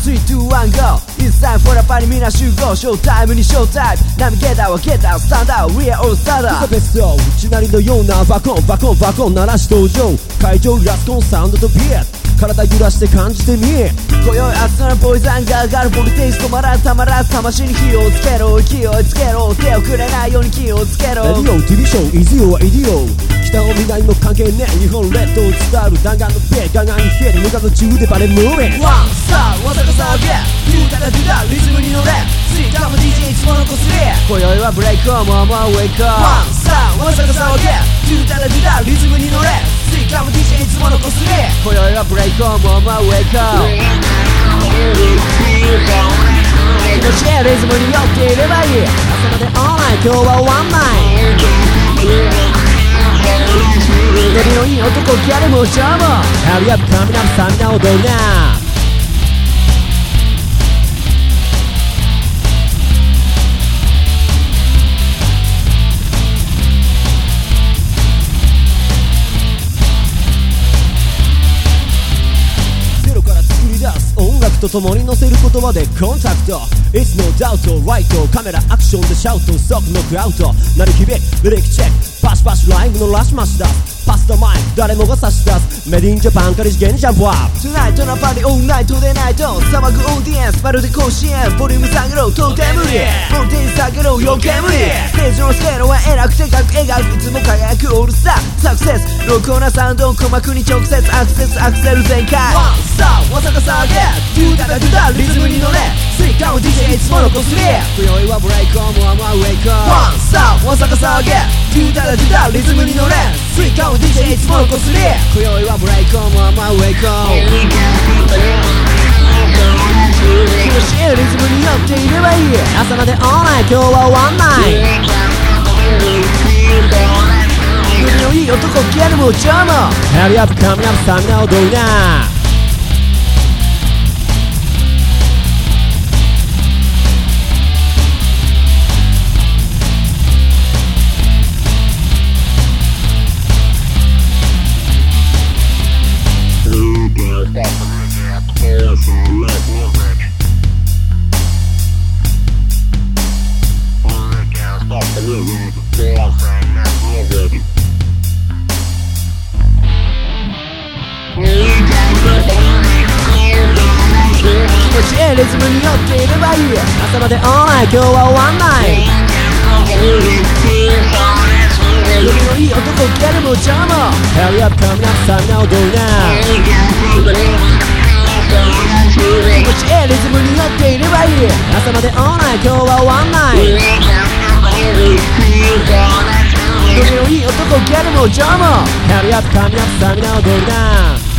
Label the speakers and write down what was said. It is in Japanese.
Speaker 1: 3、2、1 GO It's time for a party みんな集合ショータイムにショータイムナビゲーターはゲータースタンダー We are all starter
Speaker 2: ベストうちなりのようなバコンバコンバコン鳴らし登場会場ラスコンサウンドとビート体揺らして感じてみ
Speaker 1: 今宵熱なポイズンが上がるボルテージ止まらんたまらず魂に火をつけろ勢いつけろ手をくれないように気をつけろ
Speaker 2: レディオディビションイディオはイディオ北を南も関係ねえ日本列島伝わる弾丸のペガンガンに冷える無我の中でバレムーメン
Speaker 1: ワンスターわさか騒げドゥダダドゥダリズムに乗れスイカも DJ いつものこすり今宵はブレイクをもうウェイクワンスターわさか騒げドゥダダドゥダリズムに乗れスイカも DJ いつものこすり今宵はブレイクをもうウェイク気持ちいいリズムに乗っていればいい朝までオンライン今日はワンナイトノリのいい男ギャルもジャム
Speaker 2: ハリアップカミナムサミナ踊るなゼロから作り出す音楽と共に乗せる言葉でコンタクト It's no doubt right カメラアクションでシャウト即ノックアウト鳴り響くリリックチェックパシパシライムのラシマシだパスタマイク誰もが差し出すメディンジャパンから次元にジャンプアップ
Speaker 1: Tonight のパリオンナイトでナイト騒ぐオーディエンスまるで甲子園ボリューム下げろ到底無理ボルテージ下げろ余計無理ステージのスケールは偉くでかく描くいつも輝くオールスターサクセスロコなサウンドを鼓膜に直接アクセスアクセル全開ワンスターわさか騒げドゥダダドゥダリズムに乗れスイカも DJ いつものこすり
Speaker 2: 今宵はブレイクオンもウェイク
Speaker 1: ワンスターわさか騒げドゥダダドゥダリズムに乗れスイカも DJ いつものこすり
Speaker 2: 今宵はブレイクオンもウェイク
Speaker 1: 気持ちいいリズムに乗っていればいい
Speaker 2: 朝までオンライン今日はワンナイト
Speaker 1: ノリのいい男ギャルもジャム
Speaker 2: ハリアップカミナムサミナ踊るな
Speaker 1: リズムに乗っていればいい
Speaker 2: 朝までオンライン今日はワンナイ
Speaker 1: トノリのいい男ギャルもジャム
Speaker 2: ハリアップカミナムサミナ踊るな
Speaker 1: 気持ちいいリズムに乗っていればいい
Speaker 2: 朝までオンライン今日はワンナイ
Speaker 1: ノリのいい男ギャルもジャム
Speaker 2: ハリアップカミナムサミナ踊るな